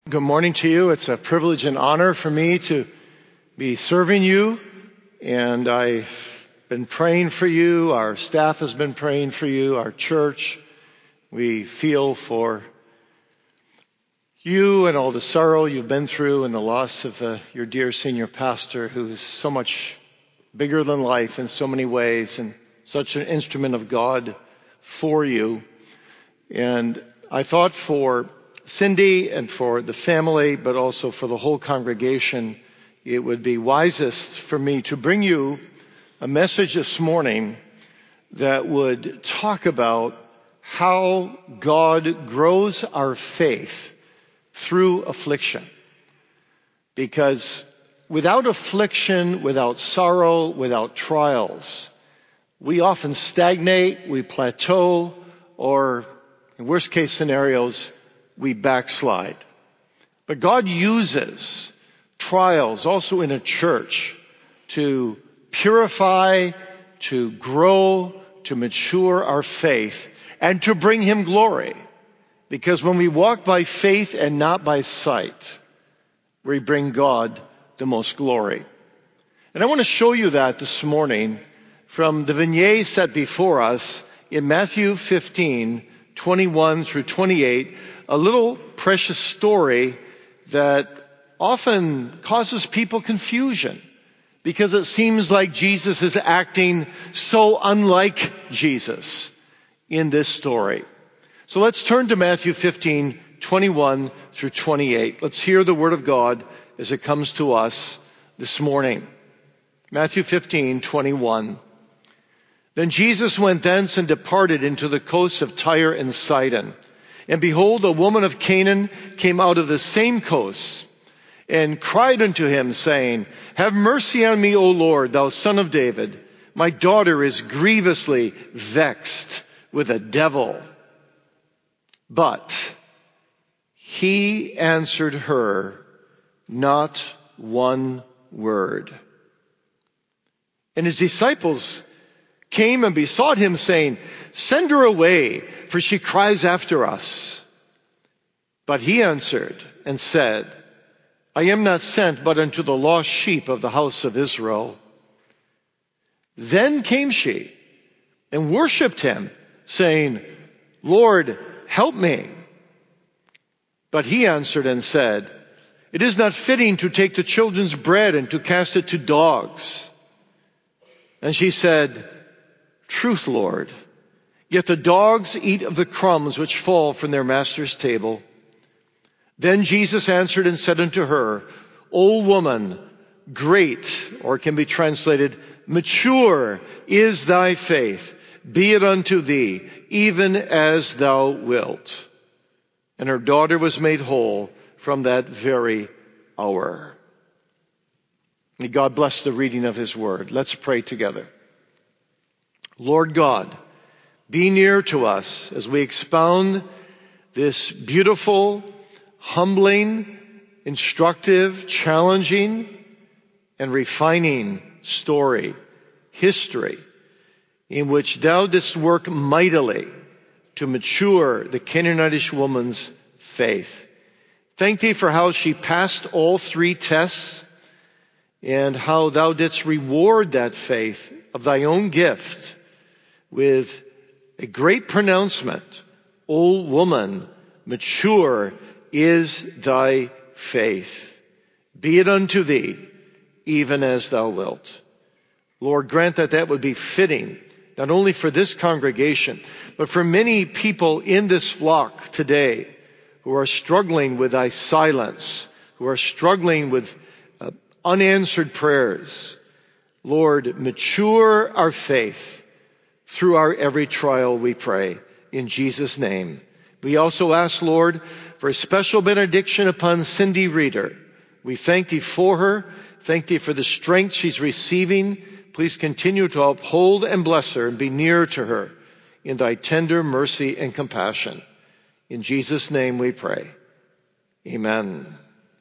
Good morning to you. It's a privilege and honor for me to be serving you, and I've been praying for you. Our staff has been praying for you, our church. We feel for you and all the sorrow you've been through and the loss of your dear senior pastor, who is so much bigger than life in so many ways and such an instrument of God for you. And I thought for Cindy and for the family, but also for the whole congregation, it would be wisest for me to bring you a message this morning that would talk about how God grows our faith through affliction. Because without affliction, without sorrow, without trials, we often stagnate, we plateau, or in worst case scenarios, we backslide. But God uses trials also in a church to purify, to grow, to mature our faith, and to bring Him glory. Because when we walk by faith and not by sight, we bring God the most glory. And I want to show you that this morning from the vignette set before us in Matthew 15, 21 through 28, a little precious story that often causes people confusion because it seems like Jesus is acting so unlike Jesus in this story. So let's turn to Matthew 15, 21 through 28. Let's hear the word of God as it comes to us this morning. Matthew 15, 21. Then Jesus went thence and departed into the coasts of Tyre and Sidon. And behold, a woman of Canaan came out of the same coasts and cried unto him, saying, Have mercy on me, O Lord, thou son of David. My daughter is grievously vexed with a devil. But he answered her not one word. And his disciples came and besought him, saying, Send her away, for she cries after us. But he answered and said, I am not sent but unto the lost sheep of the house of Israel. Then came she and worshipped him, saying, Lord, help me. But he answered and said, It is not fitting to take the children's bread and to cast it to dogs. And she said, Truth, Lord, yet the dogs eat of the crumbs which fall from their master's table. Then Jesus answered and said unto her, O woman, great, or it can be translated, mature is thy faith. Be it unto thee, even as thou wilt. And her daughter was made whole from that very hour. May God bless the reading of His word. Let's pray together. Lord God, be near to us as we expound this beautiful, humbling, instructive, challenging, and refining story, history, in which thou didst work mightily to mature the Canaanitish woman's faith. Thank thee for how she passed all three tests and how thou didst reward that faith of thy own gift with a great pronouncement, O woman, mature is thy faith. Be it unto thee, even as thou wilt. Lord, grant that would be fitting, not only for this congregation, but for many people in this flock today who are struggling with thy silence, who are struggling with unanswered prayers. Lord, mature our faith through our every trial, we pray, in Jesus' name. We also ask, Lord, for a special benediction upon Cindy Reeder. We thank thee for her. Thank thee for the strength she's receiving. Please continue to uphold and bless her and be near to her in thy tender mercy and compassion. In Jesus' name we pray. Amen.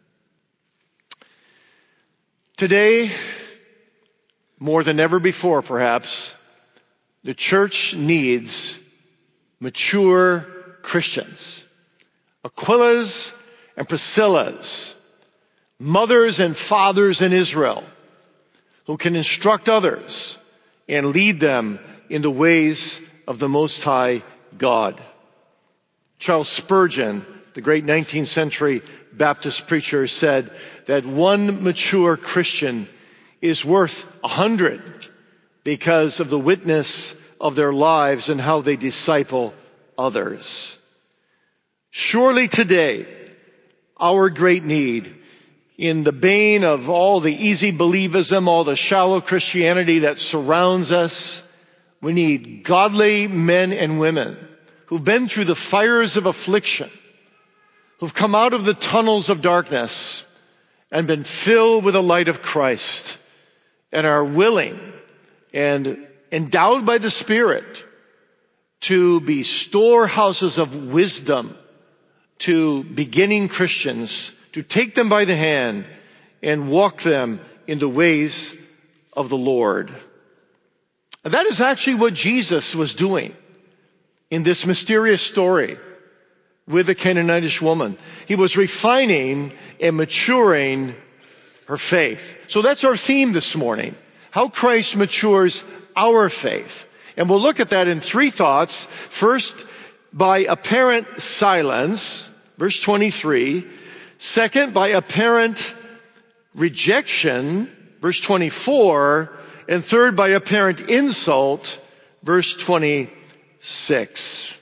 Today, more than ever before perhaps, the church needs mature Christians. Aquilas and Priscillas, mothers and fathers in Israel, who can instruct others and lead them in the ways of the Most High God. Charles Spurgeon, the great 19th century Baptist preacher, said that one mature Christian is worth 100 because of the witness of their lives and how they disciple others. Surely today, our great need, in the bane of all the easy believism, all the shallow Christianity that surrounds us, we need godly men and women who've been through the fires of affliction, who've come out of the tunnels of darkness and been filled with the light of Christ and are willing and endowed by the Spirit to be storehouses of wisdom to beginning Christians, to take them by the hand and walk them in the ways of the Lord. And that is actually what Jesus was doing in this mysterious story with the Canaanitish woman. He was refining and maturing her faith. So that's our theme this morning, how Christ matures our faith. And we'll look at that in three thoughts. First, by apparent silence, verse 23. Second, by apparent rejection, verse 24. And third, by apparent insult, verse 26.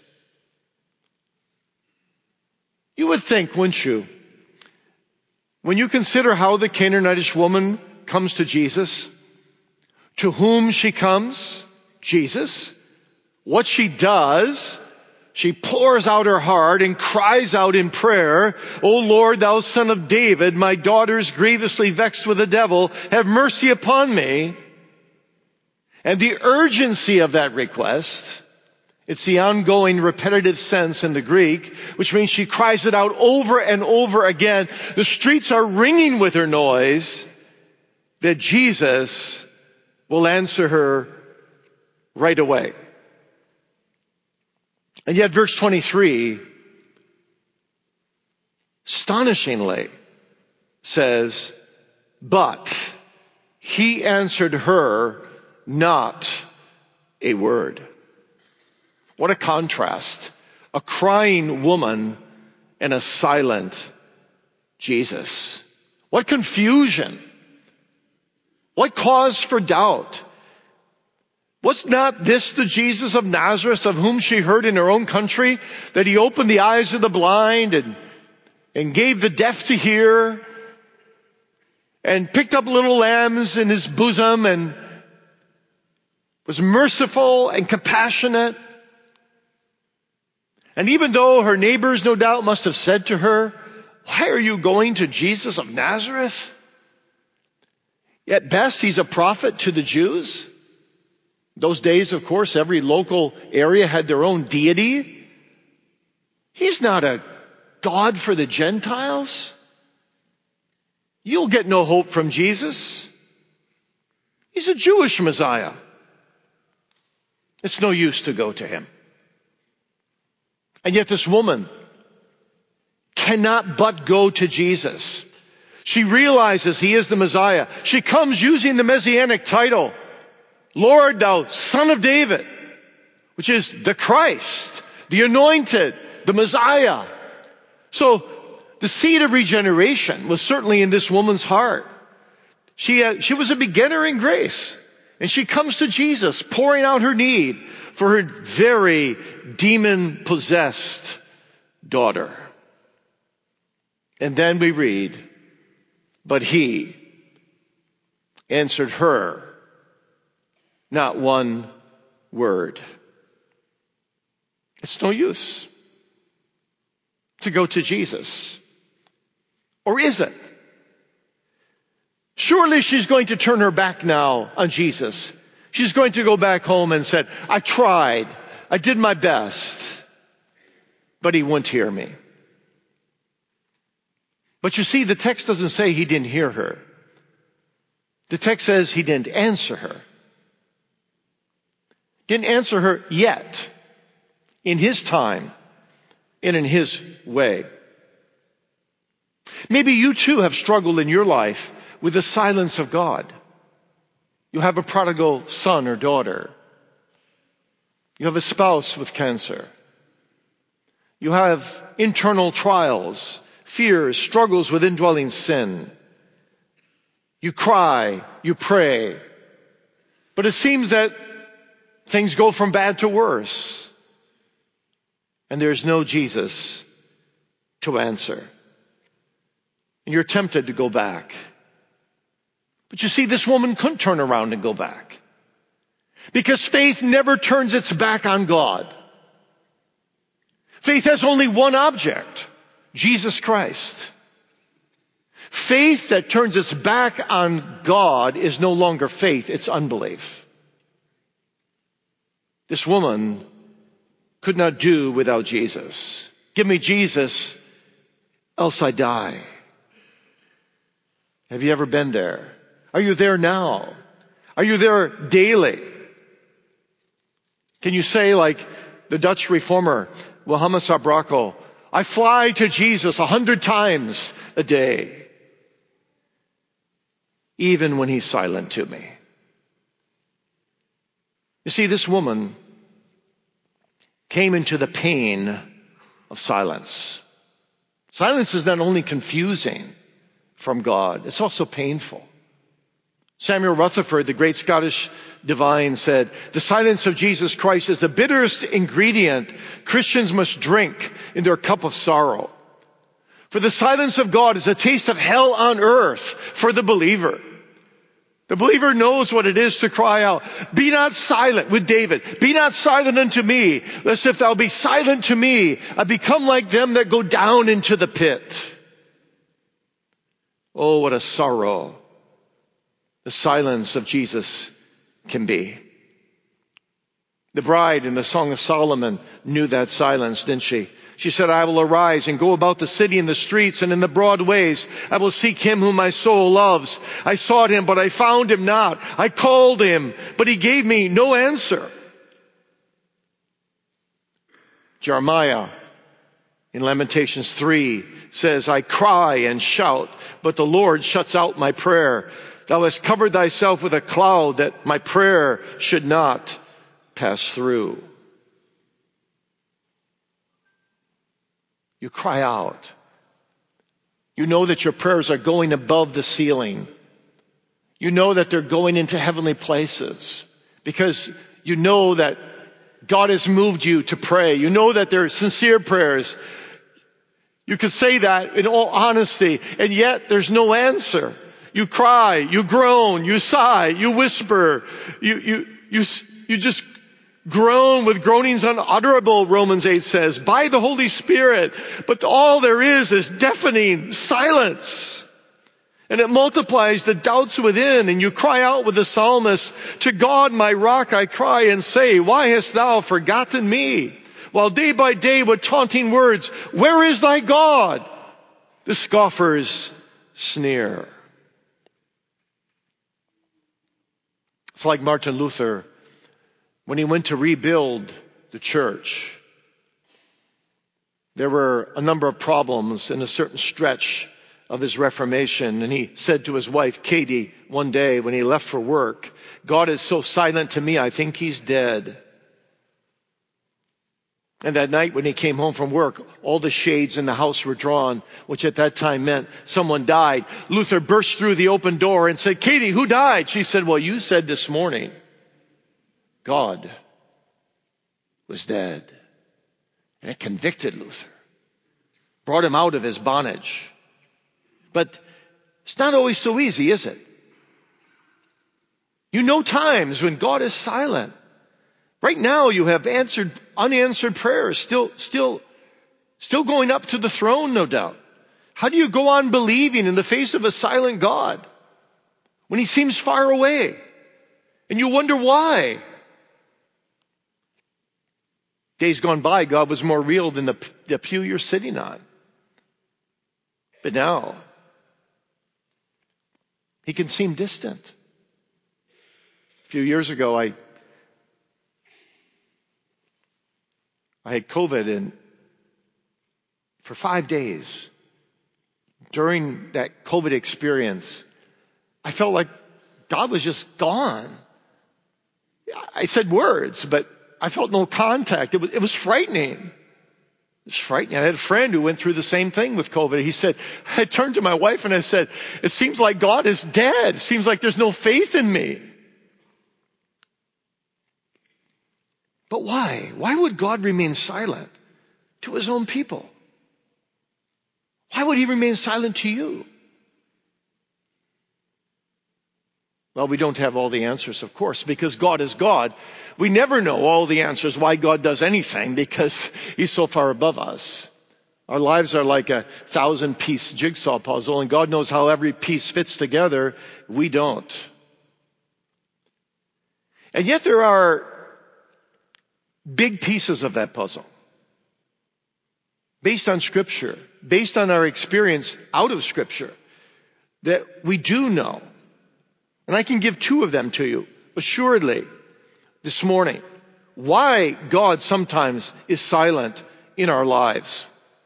You would think, wouldn't you, when you consider how the Canaanitish woman comes to Jesus, to whom she comes, Jesus, what she does, she pours out her heart and cries out in prayer, "O Lord, thou Son of David, my daughter is grievously vexed with the devil. Have mercy upon me." And the urgency of that request, it's the ongoing repetitive sense in the Greek, which means she cries it out over and over again. The streets are ringing with her noise that Jesus will answer her right away. And yet verse 23, astonishingly, says, "But he answered her not a word." What a contrast. A crying woman and a silent Jesus. What confusion. What cause for doubt. Was not this the Jesus of Nazareth of whom she heard in her own country that he opened the eyes of the blind and gave the deaf to hear and picked up little lambs in his bosom and was merciful and compassionate? And even though her neighbors no doubt must have said to her, "Why are you going to Jesus of Nazareth?" At best, he's a prophet to the Jews. Those days, of course, every local area had their own deity. He's not a God for the Gentiles. You'll get no hope from Jesus. He's a Jewish Messiah. It's no use to go to him. And yet this woman cannot but go to Jesus. She realizes he is the Messiah. She comes using the Messianic title, "Lord, thou Son of David," which is the Christ, the anointed, the Messiah. So the seed of regeneration was certainly in this woman's heart. She was a beginner in grace. And she comes to Jesus, pouring out her need for her very demon-possessed daughter. And then we read, "But he answered her not one word." It's no use to go to Jesus. Or is it? Surely she's going to turn her back now on Jesus. She's going to go back home and say, "I tried. I did my best. But he wouldn't hear me." But you see, the text doesn't say he didn't hear her. The text says he didn't answer her. Didn't answer her yet, in his time and in his way. Maybe you too have struggled in your life with the silence of God. You have a prodigal son or daughter. You have a spouse with cancer. You have internal trials, fears, struggles with indwelling sin. You cry, you pray. But it seems that things go from bad to worse. And there's no Jesus to answer. And you're tempted to go back. But you see, this woman couldn't turn around and go back. Because faith never turns its back on God. Faith has only one object, Jesus Christ. Faith that turns its back on God is no longer faith, it's unbelief. This woman could not do without Jesus. Give me Jesus, else I die. Have you ever been there? Are you there now? Are you there daily? Can you say, like the Dutch reformer, Mohammed Sabrako, I fly to Jesus 100 times a day, even when he's silent to me. You see, this woman came into the pain of silence. Silence is not only confusing from God, it's also painful. Samuel Rutherford, the great Scottish divine, said, the silence of Jesus Christ is the bitterest ingredient Christians must drink in their cup of sorrow. For the silence of God is a taste of hell on earth for the believer. The believer knows what it is to cry out, be not silent, with David, be not silent unto me, lest if thou be silent to me, I become like them that go down into the pit. Oh, what a sorrow the silence of Jesus can be. The bride in the Song of Solomon knew that silence, didn't she? She said, I will arise and go about the city in the streets and in the broad ways. I will seek him whom my soul loves. I sought him, but I found him not. I called him, but he gave me no answer. Jeremiah in Lamentations 3 says, I cry and shout, but the Lord shuts out my prayer. Thou hast covered thyself with a cloud that my prayer should not pass through. You cry out. You know that your prayers are going above the ceiling. You know that they're going into heavenly places because you know that God has moved you to pray. You know that they're sincere prayers. You could say that in all honesty, and yet there's no answer. You cry, you groan, you sigh, you whisper, you just groan with groanings unutterable, Romans 8 says, by the Holy Spirit. But all there is deafening silence. And it multiplies the doubts within, and you cry out with the psalmist, to God my rock I cry and say, why hast thou forgotten me? While day by day with taunting words, where is thy God? The scoffers sneer. It's like Martin Luther when he went to rebuild the church. There were a number of problems in a certain stretch of his Reformation, and he said to his wife, Katie, one day when he left for work, God is so silent to me, I think he's dead. And that night when he came home from work, all the shades in the house were drawn, which at that time meant someone died. Luther burst through the open door and said, Katie, who died? She said, well, you said this morning, God was dead. And it convicted Luther, brought him out of his bondage. But it's not always so easy, is it? You know times when God is silent. Right now you have unanswered prayers still going up to the throne, no doubt. How do you go on believing in the face of a silent God when he seems far away? And you wonder why. Days gone by, God was more real than the pew you're sitting on. But now, he can seem distant. A few years ago, I had COVID, and for 5 days, during that COVID experience, I felt like God was just gone. I said words, but I felt no contact. It was frightening. It was frightening. I had a friend who went through the same thing with COVID. He said, I turned to my wife and I said, it seems like God is dead. It seems like there's no faith in me. But why? Why would God remain silent to his own people? Why would he remain silent to you? Well, we don't have all the answers, of course, because God is God. We never know all the answers why God does anything because he's so far above us. Our lives are like a 1,000-piece jigsaw puzzle, and God knows how every piece fits together. We don't. And yet there are big pieces of that puzzle based on Scripture, based on our experience out of Scripture, that we do know. And I can give two of them to you, assuredly, this morning. Why God sometimes is silent in our lives.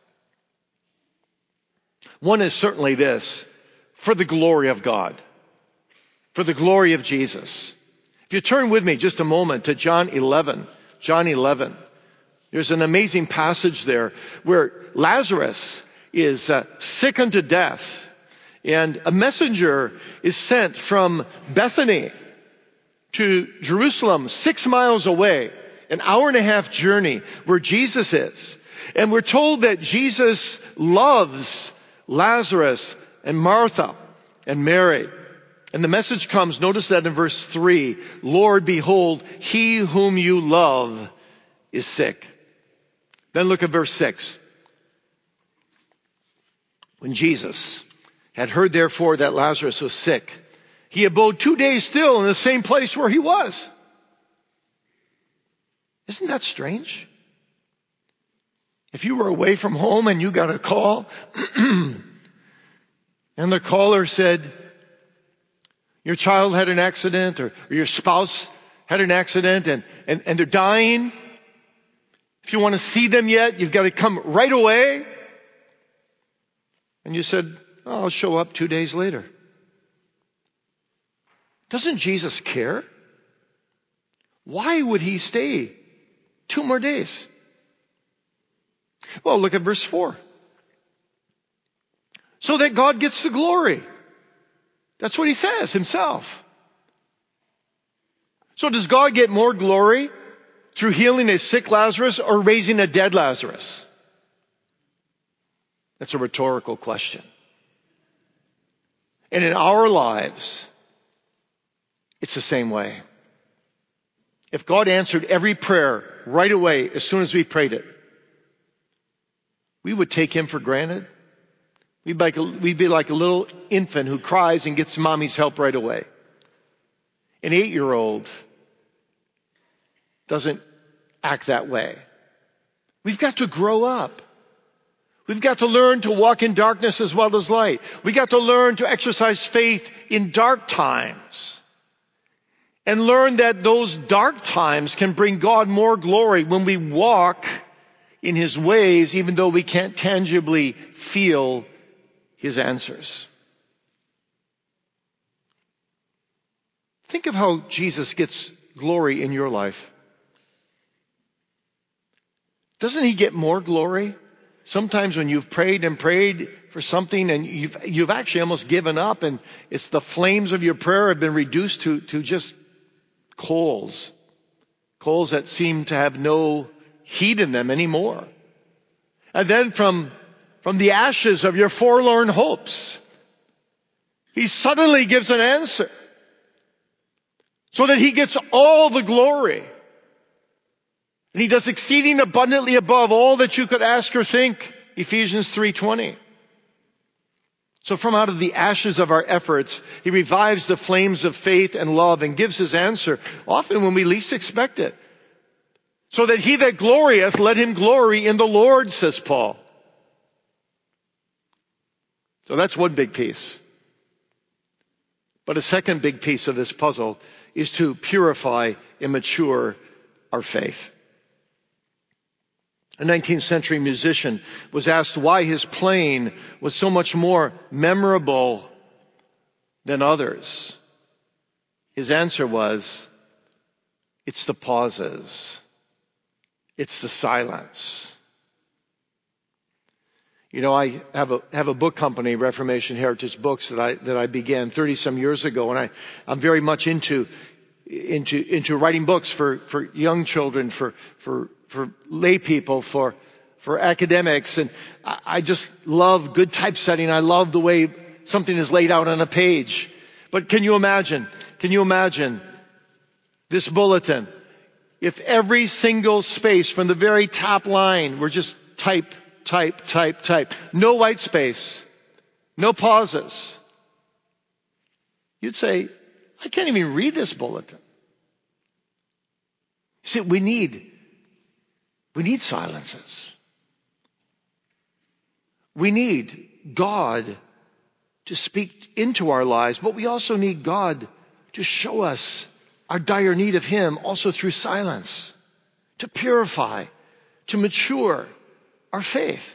One is certainly this, for the glory of God, for the glory of Jesus. If you turn with me just a moment to John 11, there's an amazing passage there where Lazarus is sick unto death. And a messenger is sent from Bethany to Jerusalem, 6 miles away, an hour-and-a-half journey where Jesus is. And we're told that Jesus loves Lazarus and Martha and Mary. And the message comes, notice that in verse 3, Lord, behold, he whom you love is sick. Then look at verse 6. When Jesus had heard therefore that Lazarus was sick, he abode 2 days still in the same place where he was. Isn't that strange? If you were away from home and you got a call, and the caller said, your child had an accident or your spouse had an accident and they're dying. If you want to see them yet, you've got to come right away. And you said, I'll show up 2 days later. Doesn't Jesus care? Why would he stay 2 more days? Well, look at verse 4. So that God gets the glory. That's what he says himself. So does God get more glory through healing a sick Lazarus or raising a dead Lazarus? That's a rhetorical question. And in our lives, it's the same way. If God answered every prayer right away as soon as we prayed it, we would take him for granted. We'd be like a little infant who cries and gets mommy's help right away. An 8-year-old doesn't act that way. We've got to grow up. We've got to learn to walk in darkness as well as light. We've got to learn to exercise faith in dark times. And learn that those dark times can bring God more glory when we walk in his ways, even though we can't tangibly feel his answers. Think of how Jesus gets glory in your life. Doesn't he get more glory? Sometimes when you've prayed and prayed for something and you've actually almost given up and it's the flames of your prayer have been reduced to just coals that seem to have no heat in them anymore. And then from the ashes of your forlorn hopes, he suddenly gives an answer so that he gets all the glory. And he does exceeding abundantly above all that you could ask or think. Ephesians 3:20. So from out of the ashes of our efforts, he revives the flames of faith and love and gives his answer, often when we least expect it. So that he that glorieth, let him glory in the Lord, says Paul. So that's one big piece. But a second big piece of this puzzle is to purify and mature our faith. A 19th century musician was asked why his playing was so much more memorable than others. His answer was, it's the pauses. It's the silence. You know, I have a book company, Reformation Heritage Books, that I began 30 some years ago, and I'm very much into writing books for young children, for lay people, for academics, and I just love good typesetting. I love the way something is laid out on a page. But can you imagine this bulletin? If every single space from the very top line were just type, type, type, type. No white space. No pauses. You'd say, I can't even read this bulletin. You see, we need silences. We need God to speak into our lives, but we also need God to show us our dire need of Him also through silence, to purify, to mature our faith.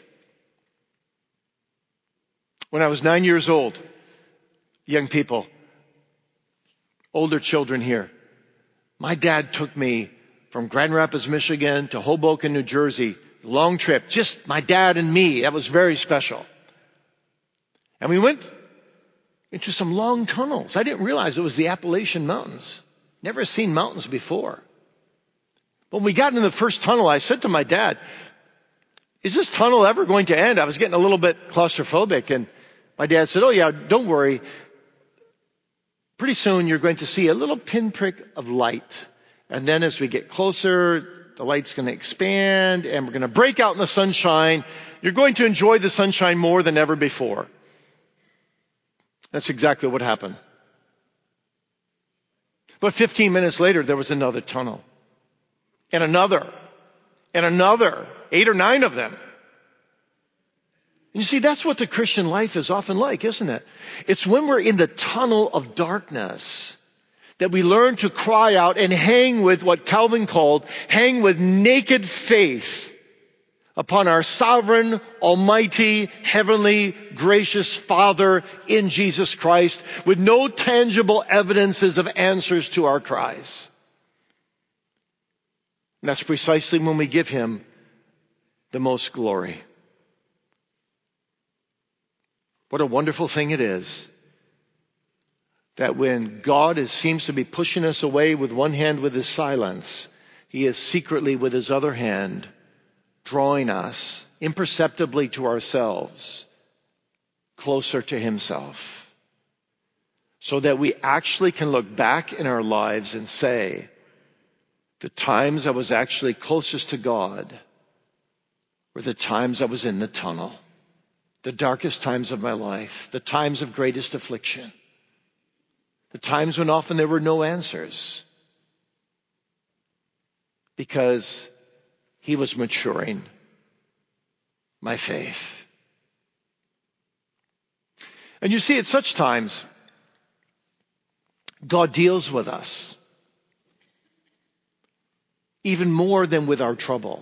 When I was 9 years old, young people, older children here, my dad took me from Grand Rapids, Michigan to Hoboken, New Jersey. Long trip, just my dad and me. That was very special. And we went into some long tunnels. I didn't realize it was the Appalachian Mountains. Never seen mountains before. When we got into the first tunnel, I said to my dad, is this tunnel ever going to end? I was getting a little bit claustrophobic, and my dad said, oh yeah, don't worry. Pretty soon you're going to see a little pinprick of light. And then as we get closer, the light's going to expand and we're going to break out in the sunshine. You're going to enjoy the sunshine more than ever before. That's exactly what happened. But 15 minutes later, there was another tunnel. And another. And another. 8 or 9 of them. And you see, that's what the Christian life is often like, isn't it? It's when we're in the tunnel of darkness that we learn to cry out and hang with what Calvin called, hang with naked faith upon our sovereign, almighty, heavenly, gracious Father in Jesus Christ, with no tangible evidences of answers to our cries. And that's precisely when we give Him the most glory. What a wonderful thing it is that when God seems to be pushing us away with one hand with His silence, He is secretly with His other hand drawing us imperceptibly to ourselves, closer to Himself, so that we actually can look back in our lives and say, the times I was actually closest to God were the times I was in the tunnel, the darkest times of my life, the times of greatest affliction, the times when often there were no answers, because He was maturing my faith. And you see, at such times, God deals with us even more than with our trouble.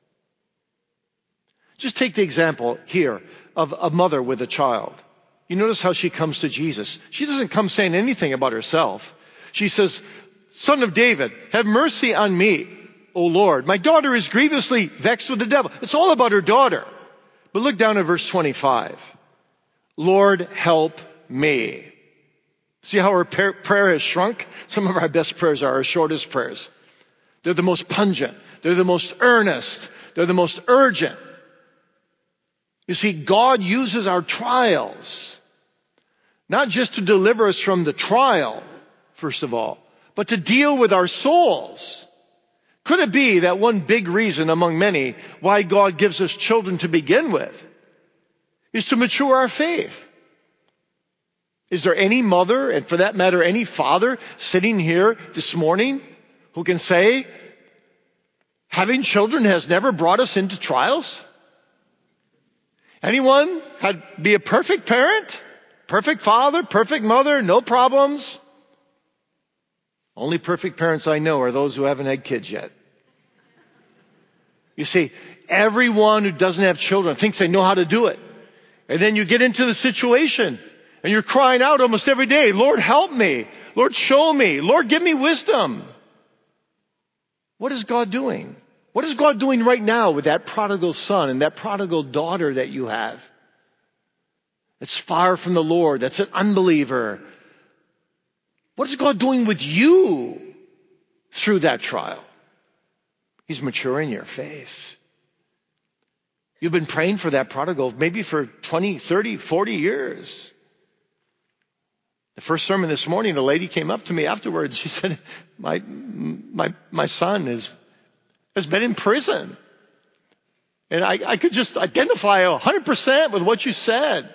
Just take the example here of a mother with a child. You notice how she comes to Jesus. She doesn't come saying anything about herself. She says, Son of David, have mercy on me, O Lord. My daughter is grievously vexed with the devil. It's all about her daughter. But look down at verse 25. Lord, help me. See how her prayer has shrunk? Some of our best prayers are our shortest prayers. They're the most pungent. They're the most earnest. They're the most urgent. You see, God uses our trials not just to deliver us from the trial, first of all, but to deal with our souls. Could it be that one big reason among many why God gives us children to begin with is to mature our faith? Is there any mother, and for that matter, any father sitting here this morning who can say, having children has never brought us into trials? Anyone be a perfect parent? Perfect father? Perfect mother? No problems? Only perfect parents I know are those who haven't had kids yet. You see, everyone who doesn't have children thinks they know how to do it. And then you get into the situation and you're crying out almost every day, Lord, help me. Lord, show me. Lord, give me wisdom. What is God doing? What is God doing right now with that prodigal son and that prodigal daughter that you have? It's far from the Lord. That's an unbeliever. What is God doing with you through that trial? He's maturing your faith. You've been praying for that prodigal maybe for 20, 30, 40 years. The first sermon this morning, the lady came up to me afterwards. She said, my son has been in prison. And I could just identify 100% with what you said.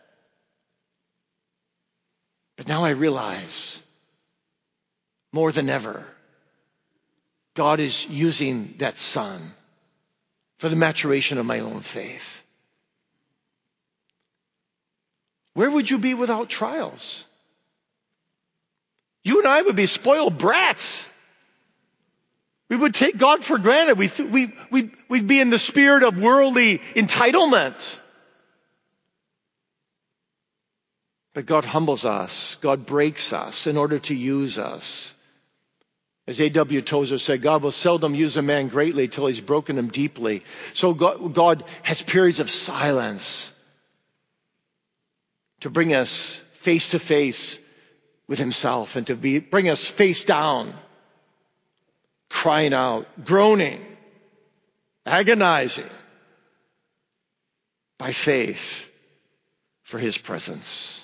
But now I realize more than ever, God is using that son for the maturation of my own faith. Where would you be without trials? You and I would be spoiled brats. We would take God for granted. We'd be in the spirit of worldly entitlement. But God humbles us. God breaks us in order to use us. As A.W. Tozer said, God will seldom use a man greatly till he's broken him deeply. So God has periods of silence to bring us face to face with himself and to bring us face down, crying out, groaning, agonizing by faith for his presence.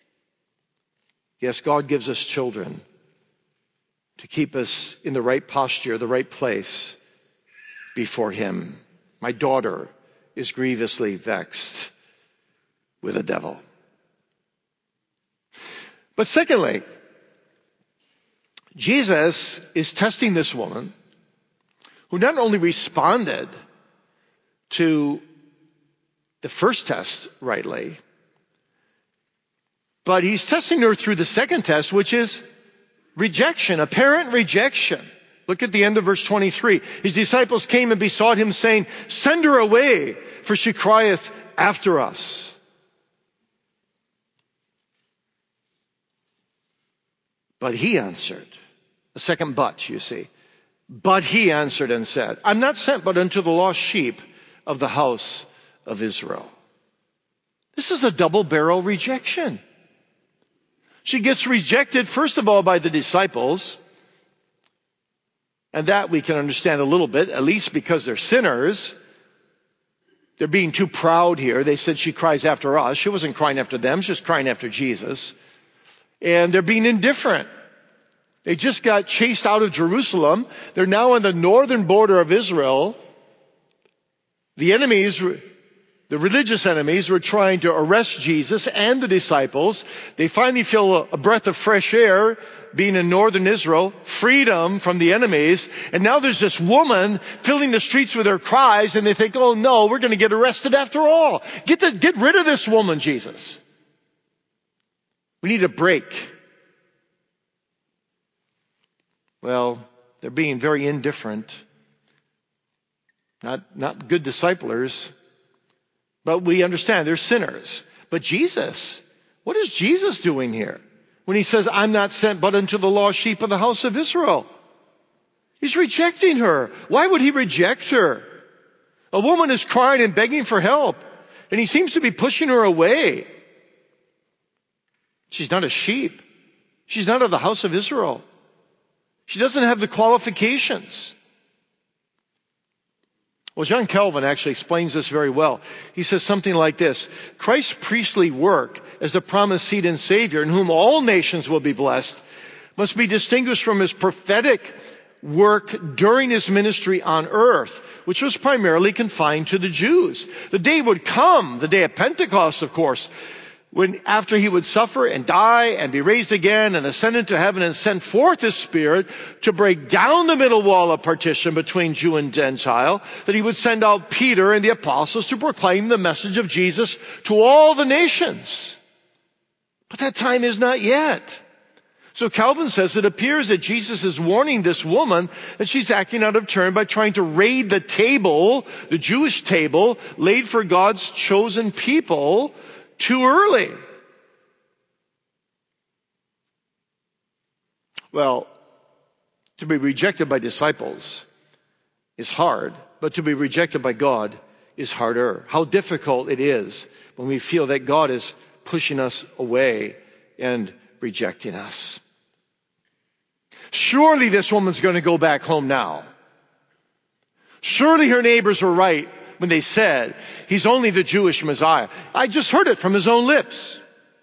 Yes, God gives us children to keep us in the right posture, the right place before him. My daughter is grievously vexed with the devil. But secondly, Jesus is testing this woman who not only responded to the first test rightly, but he's testing her through the second test, which is rejection, apparent rejection. Look at the end of verse 23. His disciples came and besought him, saying, send her away, for she crieth after us. But he answered, a second but, you see. But he answered and said, I'm not sent but unto the lost sheep of the house of Israel. This is a double-barrel rejection. She gets rejected, first of all, by the disciples. And that we can understand a little bit, at least because they're sinners. They're being too proud here. They said she cries after us. She wasn't crying after them. She was crying after Jesus. And they're being indifferent. They just got chased out of Jerusalem. They're now on the northern border of Israel. The enemies, the religious enemies, were trying to arrest Jesus and the disciples. They finally feel a breath of fresh air being in northern Israel, freedom from the enemies. And now there's this woman filling the streets with her cries, and they think, oh no, we're going to get arrested after all. Get rid of this woman, Jesus. We need a break. Well, they're being very indifferent. Not good disciplers. But we understand they're sinners. But Jesus, what is Jesus doing here? When he says, I'm not sent but unto the lost sheep of the house of Israel. He's rejecting her. Why would he reject her? A woman is crying and begging for help. And he seems to be pushing her away. She's not a sheep. She's not of the house of Israel. She doesn't have the qualifications. Well, John Calvin actually explains this very well. He says something like this: Christ's priestly work as the promised seed and Savior, in whom all nations will be blessed, must be distinguished from his prophetic work during his ministry on earth, which was primarily confined to the Jews. The day would come, the day of Pentecost, of course, when after he would suffer and die and be raised again and ascend into heaven and send forth his Spirit to break down the middle wall of partition between Jew and Gentile, that he would send out Peter and the apostles to proclaim the message of Jesus to all the nations. But that time is not yet. So Calvin says it appears that Jesus is warning this woman that she's acting out of turn by trying to raid the table, the Jewish table, laid for God's chosen people too early. Well, to be rejected by disciples is hard, but to be rejected by God is harder. How difficult it is when we feel that God is pushing us away and rejecting us. Surely this woman's going to go back home now. Surely her neighbors were right when they said, he's only the Jewish Messiah. I just heard it from his own lips.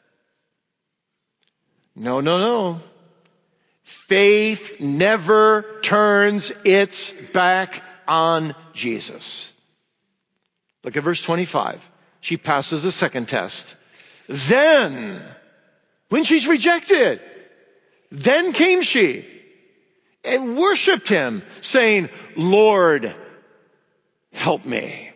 No. Faith never turns its back on Jesus. Look at verse 25. She passes the second test. Then, when she's rejected, then came she and worshiped him, saying, Lord, help me.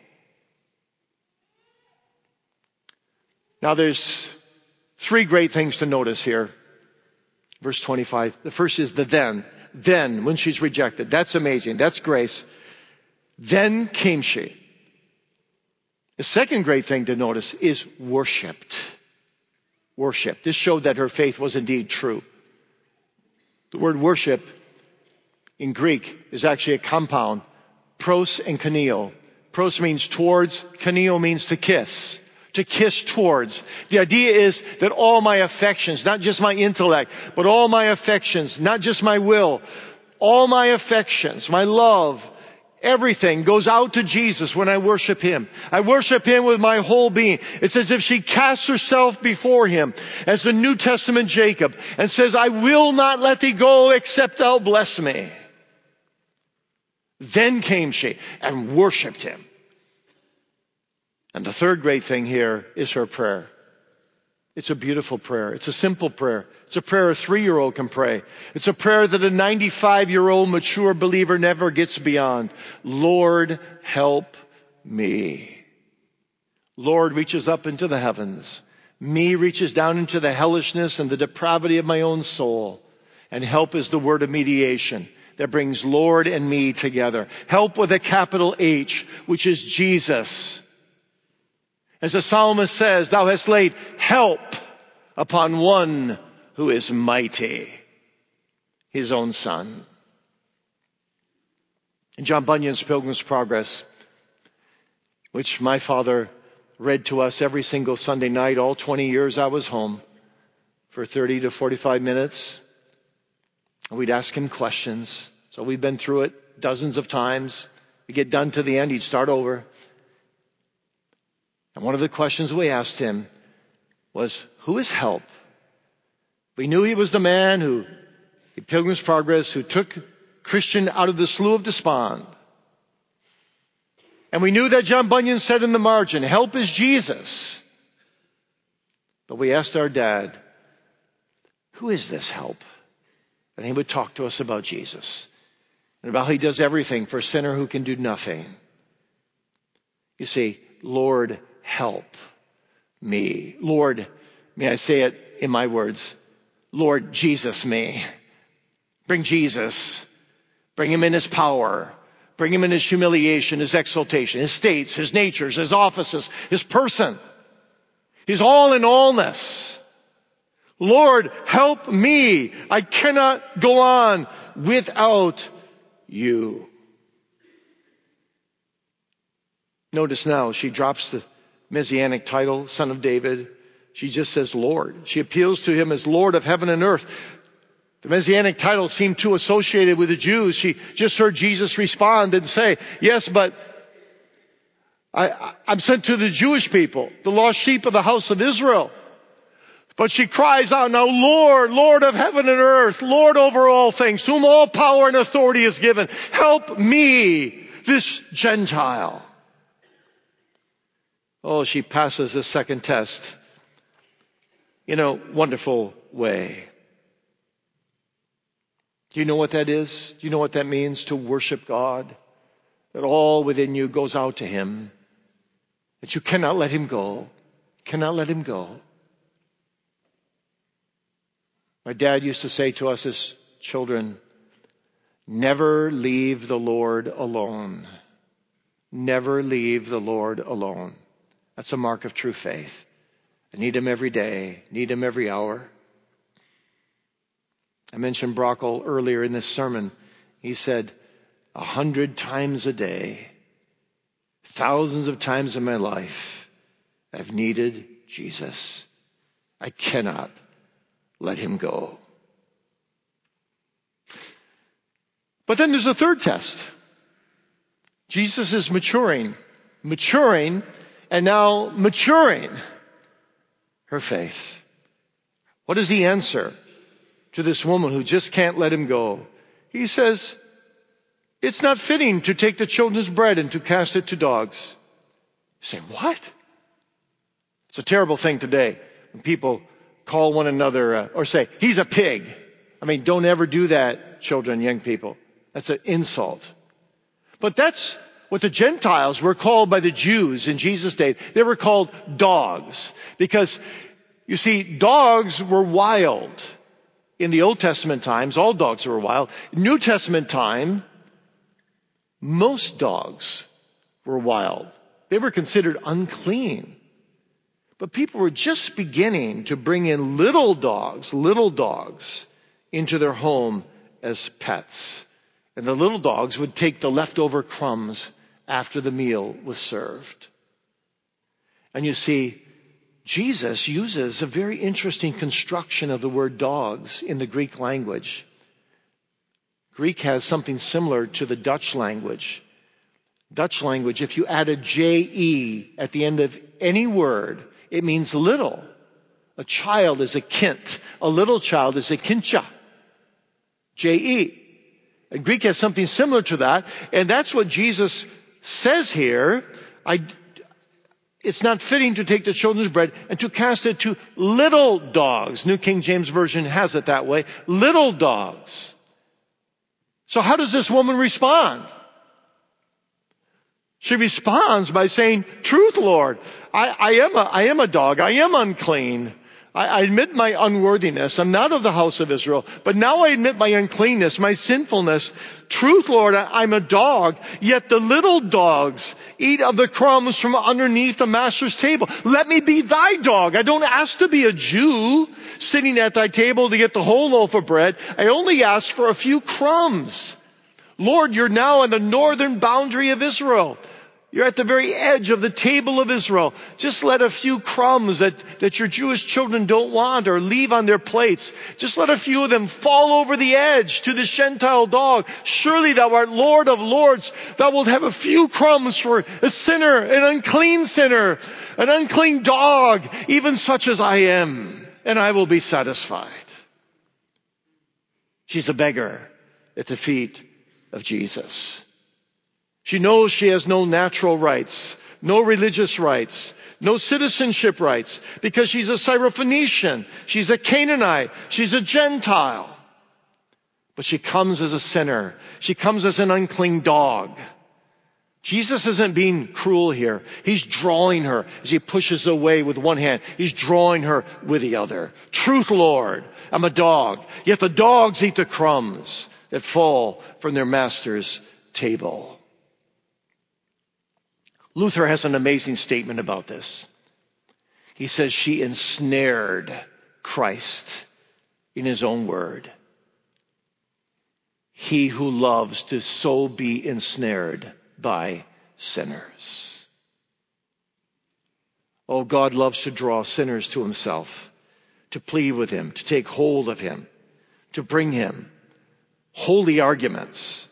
Now there's three great things to notice here. Verse 25. The first is the then. Then, when she's rejected. That's amazing. That's grace. Then came she. The second great thing to notice is worshipped. Worship. This showed that her faith was indeed true. The word worship in Greek is actually a compound. Pros and kaneo. Pros means towards. Kaneo means to kiss. To kiss towards. The idea is that all my affections, not just my intellect, but all my affections, not just my will, all my affections, my love, everything goes out to Jesus when I worship him. I worship him with my whole being. It's as if she casts herself before him as the New Testament Jacob and says, I will not let thee go except thou bless me. Then came she and worshiped him. And the third great thing here is her prayer. It's a beautiful prayer. It's a simple prayer. It's a prayer a 3-year-old can pray. It's a prayer that a 95-year-old mature believer never gets beyond. Lord, help me. Lord reaches up into the heavens. Me reaches down into the hellishness and the depravity of my own soul. And help is the word of mediation that brings Lord and me together. Help with a capital H, which is Jesus. As the psalmist says, thou hast laid help upon one who is mighty, his own son. In John Bunyan's Pilgrim's Progress, which my father read to us every single Sunday night, all 20 years I was home, for 30 to 45 minutes. And we'd ask him questions. So we've been through it dozens of times. We get done to the end, he'd start over. And one of the questions we asked him was, who is help? We knew he was the man who, in Pilgrim's Progress, who took Christian out of the slough of despond. And we knew that John Bunyan said in the margin, help is Jesus. But we asked our dad, who is this help? And he would talk to us about Jesus and about how he does everything for a sinner who can do nothing. You see, Lord, help me. Lord, may I say it in my words? Lord, Jesus me. Bring Jesus. Bring him in his power. Bring him in his humiliation, his exaltation, his states, his natures, his offices, his person. His all in allness. Lord, help me. I cannot go on without you. Notice now, she drops the Messianic title, Son of David. She just says Lord. She appeals to him as Lord of heaven and earth. The Messianic title seemed too associated with the Jews. She just heard Jesus respond and say, yes, but I'm sent to the Jewish people, the lost sheep of the house of Israel. But she cries out now, Lord, Lord of heaven and earth, Lord over all things, to whom all power and authority is given. Help me, this Gentile. Oh, she passes the second test in a wonderful way. Do you know what that is? Do you know what that means to worship God? That all within you goes out to him. That you cannot let him go. Cannot let him go. My dad used to say to us as children, never leave the Lord alone. Never leave the Lord alone. That's a mark of true faith. I need him every day, need him every hour. I mentioned Brockle earlier in this sermon. He said, 100 times a day, thousands of times in my life, I've needed Jesus. I cannot let him go. But then there's a third test. Jesus is maturing, and now maturing her faith. What is the answer to this woman who just can't let him go? He says, it's not fitting to take the children's bread and to cast it to dogs. You say, what? It's a terrible thing today when people call one another or say, he's a pig. I mean, don't ever do that, children, young people. That's an insult. But that's what the Gentiles were called by the Jews in Jesus' day. They were called dogs because, you see, dogs were wild. In the Old Testament times, all dogs were wild. New Testament time, most dogs were wild. They were considered unclean. But people were just beginning to bring in little dogs into their home as pets. And the little dogs would take the leftover crumbs after the meal was served. And you see, Jesus uses a very interesting construction of the word dogs in the Greek language. Greek has something similar to the Dutch language. Dutch language, if you add a J-E at the end of any word, it means little. A child is a kind. A little child is a kindje. J-E. And Greek has something similar to that. And that's what Jesus says here. It's not fitting to take the children's bread and to cast it to little dogs. New King James Version has it that way. Little dogs. So how does this woman respond? She responds by saying, truth, Lord. I am a dog. I am unclean. I admit my unworthiness. I'm not of the house of Israel. But now I admit my uncleanness, my sinfulness. Truth, Lord, I'm a dog. Yet the little dogs eat of the crumbs from underneath the master's table. Let me be thy dog. I don't ask to be a Jew sitting at thy table to get the whole loaf of bread. I only ask for a few crumbs. Lord, you're now on the northern boundary of Israel. You're at the very edge of the table of Israel. Just let a few crumbs that your Jewish children don't want or leave on their plates. Just let a few of them fall over the edge to the Gentile dog. Surely thou art Lord of lords. Thou wilt have a few crumbs for a sinner, an unclean dog, even such as I am, and I will be satisfied. She's a beggar at the feet of Jesus. She knows she has no natural rights, no religious rights, no citizenship rights, because she's a Syrophoenician, she's a Canaanite, she's a Gentile. But she comes as a sinner. She comes as an unclean dog. Jesus isn't being cruel here. He's drawing her as he pushes away with one hand. He's drawing her with the other. Truth, Lord, I'm a dog. Yet the dogs eat the crumbs that fall from their master's table. Luther has an amazing statement about this. He says she ensnared Christ in his own word. He who loves to so be ensnared by sinners. Oh, God loves to draw sinners to himself, to plead with him, to take hold of him, to bring him holy arguments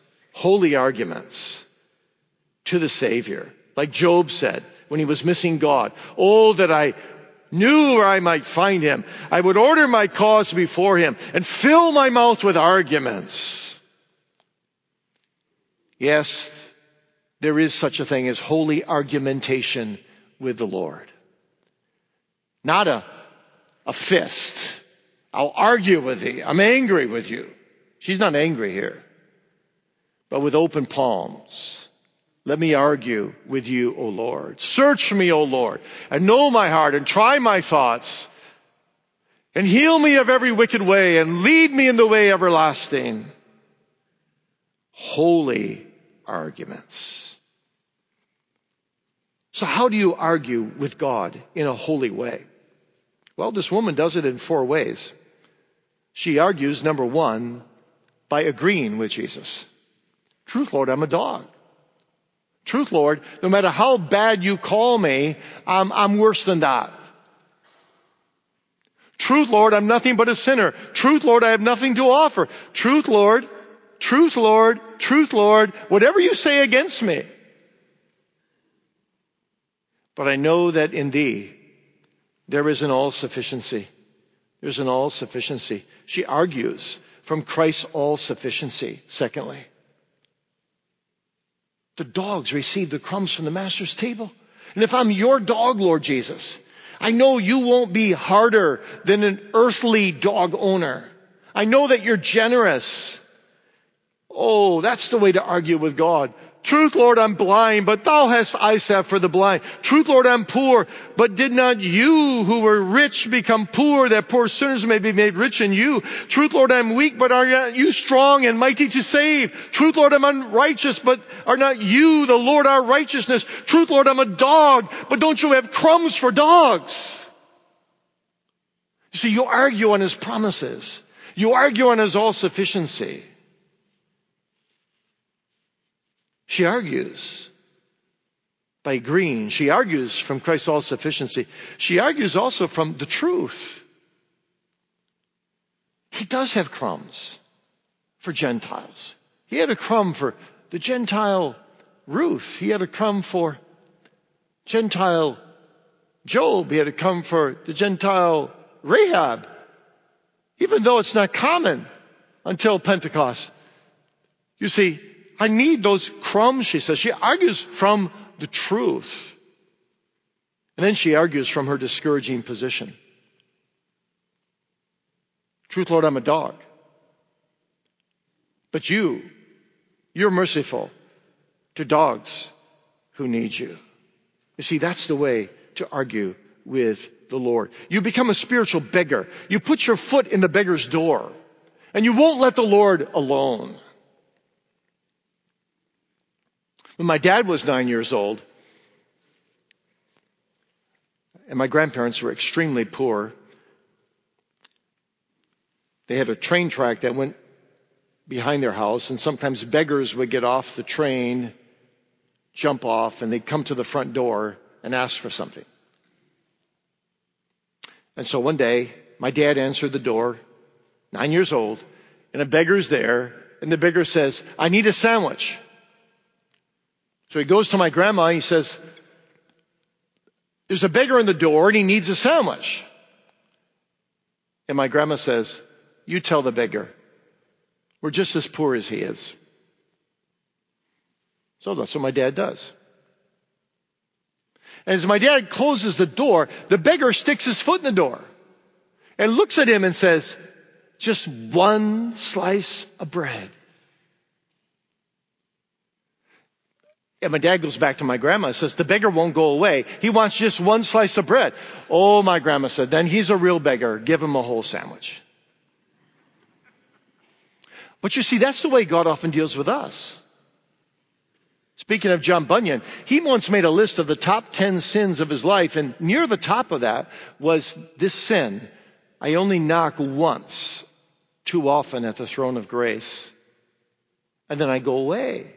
to the Savior. Like Job said when he was missing God, oh, that I knew where I might find him. I would order my cause before him and fill my mouth with arguments. Yes, there is such a thing as holy argumentation with the Lord. Not a fist. I'll argue with thee. I'm angry with you. She's not angry here. But with open palms. Let me argue with you, O Lord. Search me, O Lord, and know my heart and try my thoughts. and heal me of every wicked way and lead me in the way everlasting. Holy arguments. So how do you argue with God in a holy way? Well, this woman does it in 4 ways. She argues, number 1, by agreeing with Jesus. Truth, Lord, I'm a dog. Truth, Lord, no matter how bad you call me, I'm worse than that. Truth, Lord, I'm nothing but a sinner. Truth, Lord, I have nothing to offer. Truth, Lord, truth, Lord, truth, Lord, whatever you say against me. But I know that in thee, there is an all-sufficiency. There's an all-sufficiency. She argues from Christ's all-sufficiency. Secondly, the dogs receive the crumbs from the master's table. And if I'm your dog, Lord Jesus, I know you won't be harder than an earthly dog owner. I know that you're generous. Oh, that's the way to argue with God. Truth, Lord, I'm blind, but thou hast eyesight for the blind. Truth, Lord, I'm poor, but did not you who were rich become poor, that poor sinners may be made rich in you? Truth, Lord, I'm weak, but are not you strong and mighty to save? Truth, Lord, I'm unrighteous, but are not you, the Lord, our righteousness? Truth, Lord, I'm a dog, but don't you have crumbs for dogs? You see, you argue on his promises. You argue on his all-sufficiency. She argues by agreeing. She argues from Christ's all-sufficiency. She argues also from the truth. He does have crumbs for Gentiles. He had a crumb for the Gentile Ruth. He had a crumb for Gentile Job. He had a crumb for the Gentile Rahab. Even though it's not common until Pentecost. You see, I need those crumbs, she says. She argues from the truth. And then she argues from her discouraging position. Truth, Lord, I'm a dog. But you're merciful to dogs who need you. You see, that's the way to argue with the Lord. You become a spiritual beggar. You put your foot in the beggar's door. And you won't let the Lord alone. When my dad was 9 years old, and my grandparents were extremely poor, they had a train track that went behind their house, and sometimes beggars would get off the train, jump off, and they'd come to the front door and ask for something. And so one day, my dad answered the door, 9 years old, and a beggar's there, and the beggar says, I need a sandwich. So he goes to my grandma and he says, there's a beggar in the door and he needs a sandwich. And my grandma says, you tell the beggar, we're just as poor as he is. So that's what my dad does. And as my dad closes the door, the beggar sticks his foot in the door and looks at him and says, just one slice of bread. And my dad goes back to my grandma and says, the beggar won't go away. He wants just one slice of bread. Oh, my grandma said, then he's a real beggar. Give him a whole sandwich. But you see, that's the way God often deals with us. Speaking of John Bunyan, he once made a list of the top 10 sins of his life, and near the top of that was this sin. I only knock once too often at the throne of grace, and then I go away.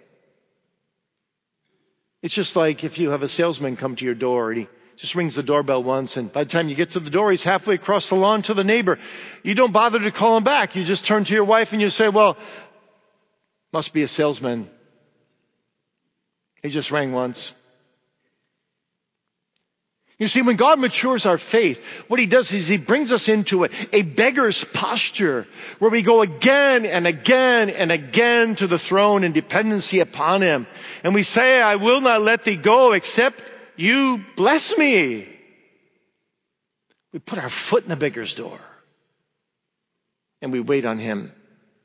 It's just like if you have a salesman come to your door and he just rings the doorbell once, and by the time you get to the door, he's halfway across the lawn to the neighbor. You don't bother to call him back. You just turn to your wife and you say, well, must be a salesman. He just rang once. You see, when God matures our faith, what he does is he brings us into a beggar's posture where we go again and again and again to the throne in dependency upon him. And we say, I will not let thee go except you bless me. We put our foot in the beggar's door and we wait on him.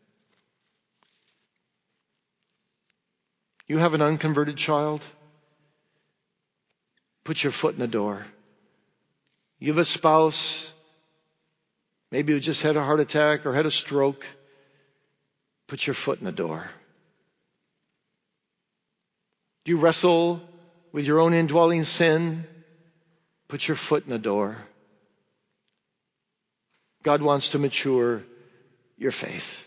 You have an unconverted child? Put your foot in the door. You have a spouse Maybe you just had a heart attack or had a stroke. Put your foot in the door. Do you wrestle with your own indwelling sin? Put your foot in the door. God wants to mature your faith.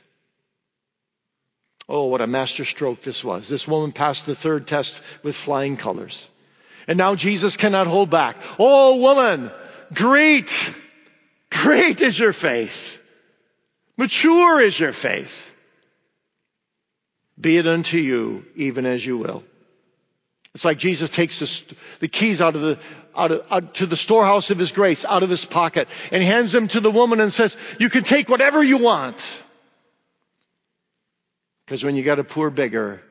Oh, what a master stroke this was. This woman passed the third test with flying colors. And now Jesus cannot hold back. Oh, woman, great is your faith. Mature is your faith. Be it unto you even as you will. It's like Jesus takes the keys out to the storehouse of his grace out of his pocket and hands them to the woman and says, you can take whatever you want. Because when you got a poor beggar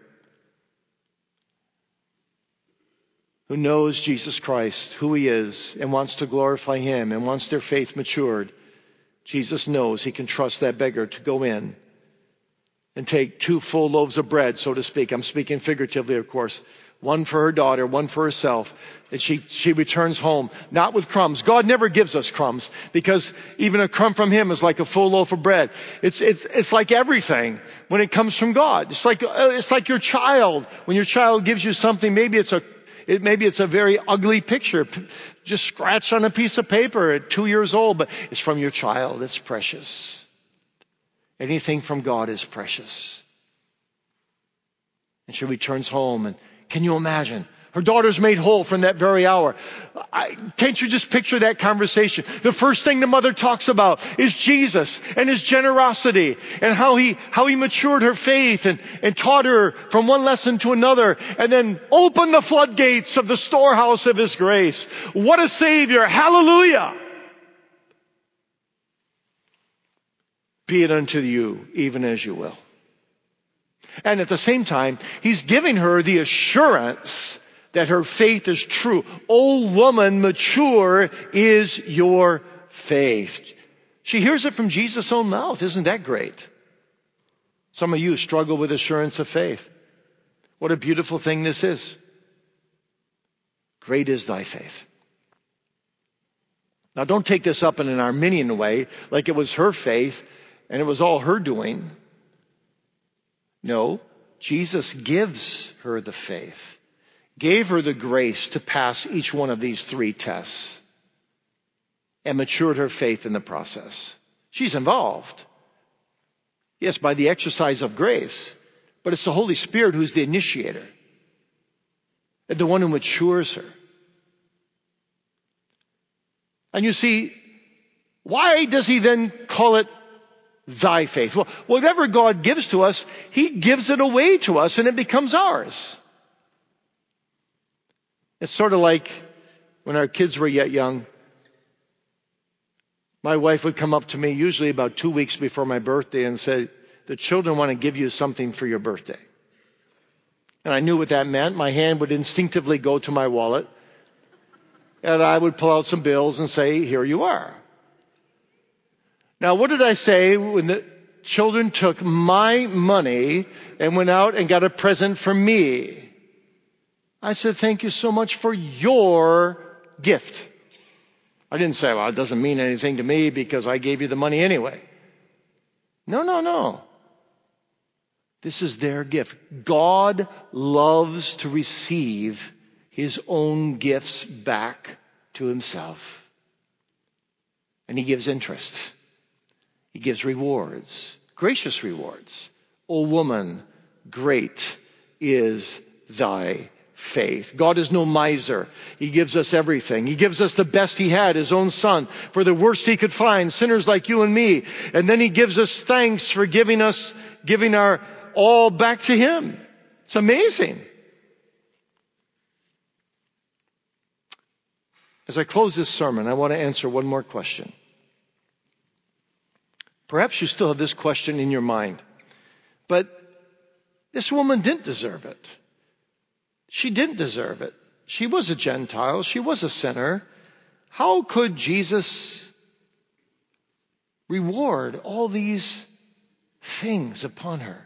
who knows Jesus Christ, who he is, and wants to glorify him and wants their faith matured, Jesus knows he can trust that beggar to go in and take 2 full loaves of bread, so to speak. I'm speaking figuratively, of course. One for her daughter, one for herself. And she returns home, not with crumbs. God never gives us crumbs, because even a crumb from him is like a full loaf of bread. It's like everything when it comes from God. It's like your child. When your child gives you something, maybe it's a very ugly picture, just scratched on a piece of paper at 2 years old, but it's from your child. It's precious. Anything from God is precious. And she returns home, and can you imagine? Her daughter's made whole from that very hour. Can't you just picture that conversation? The first thing the mother talks about is Jesus and his generosity and how he matured her faith and taught her from one lesson to another, and then opened the floodgates of the storehouse of his grace. What a Savior. Hallelujah. Be it unto you even as you will. And at the same time, he's giving her the assurance that her faith is true. O woman, mature is your faith. She hears it from Jesus' own mouth. Isn't that great? Some of you struggle with assurance of faith. What a beautiful thing this is. Great is thy faith. Now, don't take this up in an Arminian way, like it was her faith and it was all her doing. No, Jesus gives her the faith, gave her the grace to pass each one of these 3 tests, and matured her faith in the process. She's involved. Yes, by the exercise of grace, but it's the Holy Spirit who's the initiator and the one who matures her. And you see, why does he then call it thy faith? Well, whatever God gives to us, he gives it away to us and it becomes ours. It's sort of like when our kids were yet young. My wife would come up to me usually about 2 weeks before my birthday and say, the children want to give you something for your birthday. And I knew what that meant. My hand would instinctively go to my wallet, and I would pull out some bills and say, here you are. Now, what did I say when the children took my money and went out and got a present for me? I said, thank you so much for your gift. I didn't say, well, it doesn't mean anything to me because I gave you the money anyway. No. This is their gift. God loves to receive his own gifts back to himself. And he gives interest. He gives rewards, gracious rewards. O woman, great is thy faith. God is no miser. He gives us everything. He gives us the best he had, his own son, for the worst he could find, sinners like you and me. And then he gives us thanks for giving our all back to him. It's amazing. As I close this sermon, I want to answer one more question. Perhaps you still have this question in your mind. But this woman didn't deserve it. She didn't deserve it. She was a Gentile. She was a sinner. How could Jesus reward all these things upon her?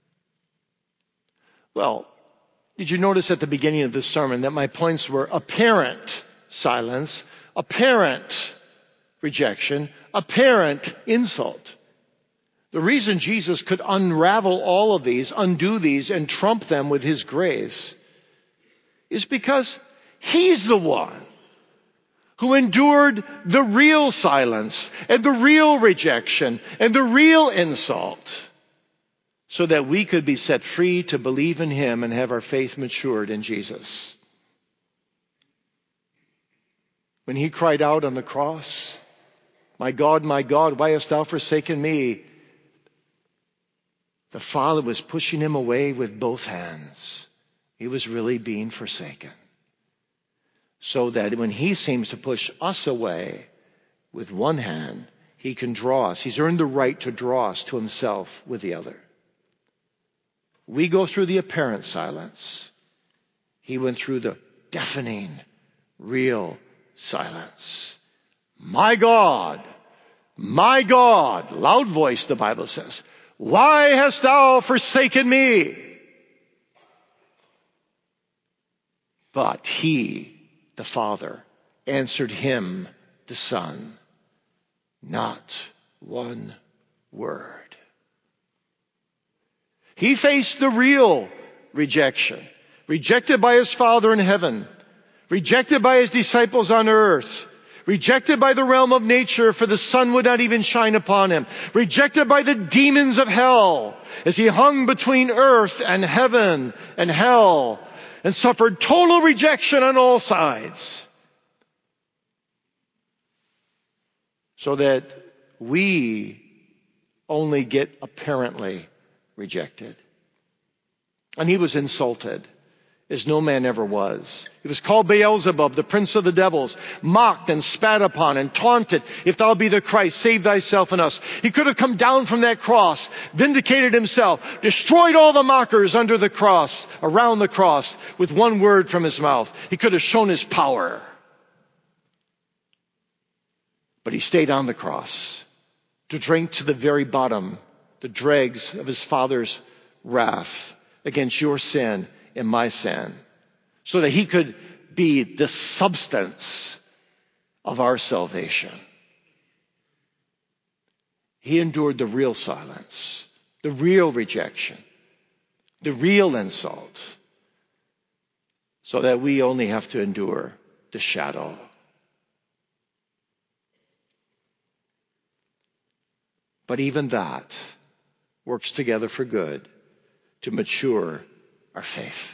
Well, did you notice at the beginning of this sermon that my points were apparent silence, apparent rejection, apparent insult. The reason Jesus could unravel all of these, undo these, and trump them with his grace is because he's the one who endured the real silence and the real rejection and the real insult so that we could be set free to believe in him and have our faith matured in Jesus. When he cried out on the cross, my God, why hast thou forsaken me?" The Father was pushing him away with both hands. He was really being forsaken. So that when he seems to push us away with one hand, he can draw us. He's earned the right to draw us to himself with the other. We go through the apparent silence. He went through the deafening, real silence. My God, loud voice, the Bible says, why hast thou forsaken me? But he, the Father, answered him, the Son, not one word. He faced the real rejection, rejected by his Father in heaven, rejected by his disciples on earth, rejected by the realm of nature, for the sun would not even shine upon him, rejected by the demons of hell as he hung between earth and heaven and hell and suffered total rejection on all sides, so that we only get apparently rejected. And he was insulted as no man ever was. He was called Beelzebub, the prince of the devils, mocked and spat upon and taunted. If thou be the Christ, save thyself and us. He could have come down from that cross, vindicated himself, destroyed all the mockers under the cross, around the cross, with one word from his mouth. He could have shown his power. But he stayed on the cross to drink to the very bottom the dregs of his Father's wrath against your sin and my sin, so that he could be the substance of our salvation. He endured the real silence, the real rejection, the real insult, so that we only have to endure the shadow. But even that works together for good to mature our faith.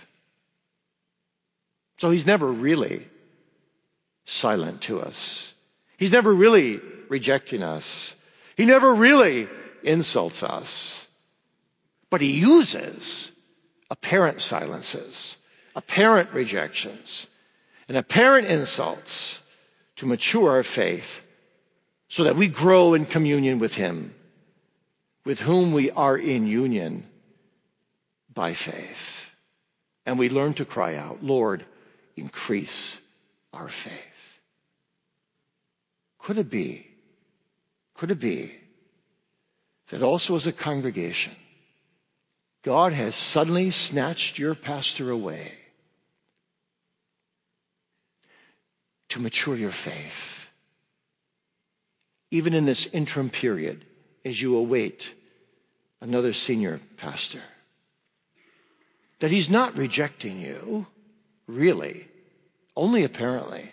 So he's never really silent to us. He's never really rejecting us. He never really insults us. But he uses apparent silences, apparent rejections, and apparent insults to mature our faith so that we grow in communion with him, with whom we are in union by faith. And we learn to cry out, Lord, increase our faith. Could it be that also as a congregation, God has suddenly snatched your pastor away to mature your faith, even in this interim period as you await another senior pastor? That he's not rejecting you, really, only apparently.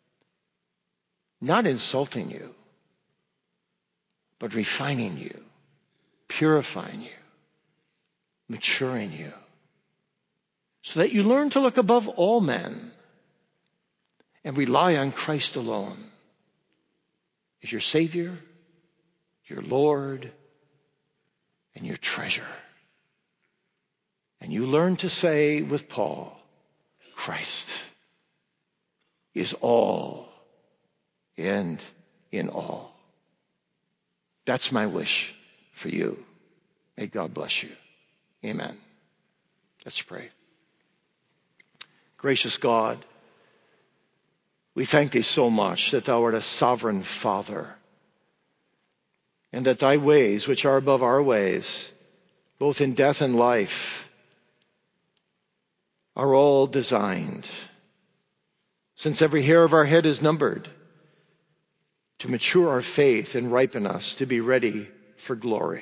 Not insulting you, but refining you, purifying you, maturing you, so that you learn to look above all men and rely on Christ alone as your Savior, your Lord, and your treasure. And you learn to say with Paul, Christ is all and in all. That's my wish for you. May God bless you. Amen. Let's pray. Gracious God, we thank thee so much that thou art a sovereign Father, and that thy ways, which are above our ways, both in death and life, are all designed, since every hair of our head is numbered, to mature our faith and ripen us to be ready for glory.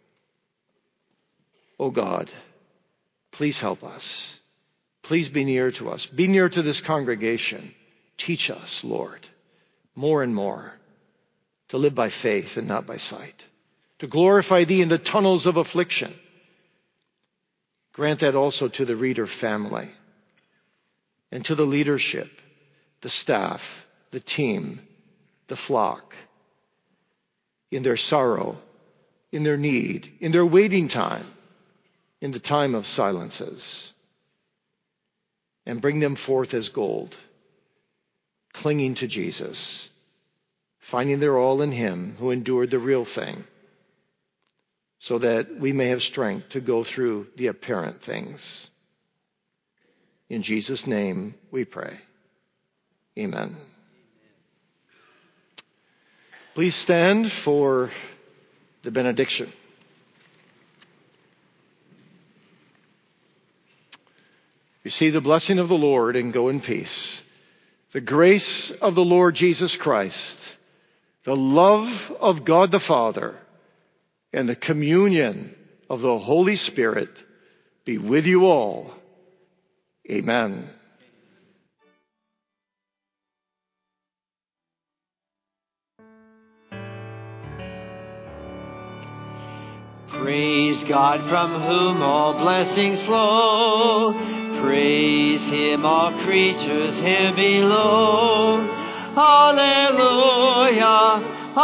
Oh God, please help us. Please be near to us. Be near to this congregation. Teach us, Lord, more and more to live by faith and not by sight, to glorify Thee in the tunnels of affliction. Grant that also to the Reader family and to the leadership, the staff, the team, the flock, in their sorrow, in their need, in their waiting time, in the time of silences, and bring them forth as gold, clinging to Jesus, finding their all in Him who endured the real thing, so that we may have strength to go through the apparent things. In Jesus' name we pray. Amen. Please stand for the benediction. Receive the blessing of the Lord and go in peace. The grace of the Lord Jesus Christ, the love of God the Father, and the communion of the Holy Spirit be with you all. Amen. Praise God from whom all blessings flow. Praise Him, all creatures here below. Hallelujah,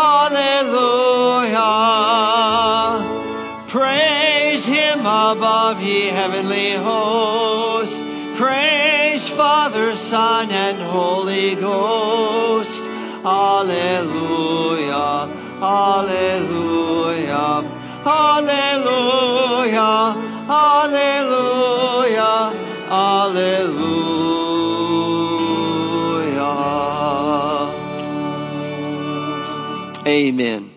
hallelujah. Praise Him above, ye heavenly hosts. Praise Father, Son, and Holy Ghost. Hallelujah, hallelujah. Hallelujah, hallelujah, hallelujah. Amen.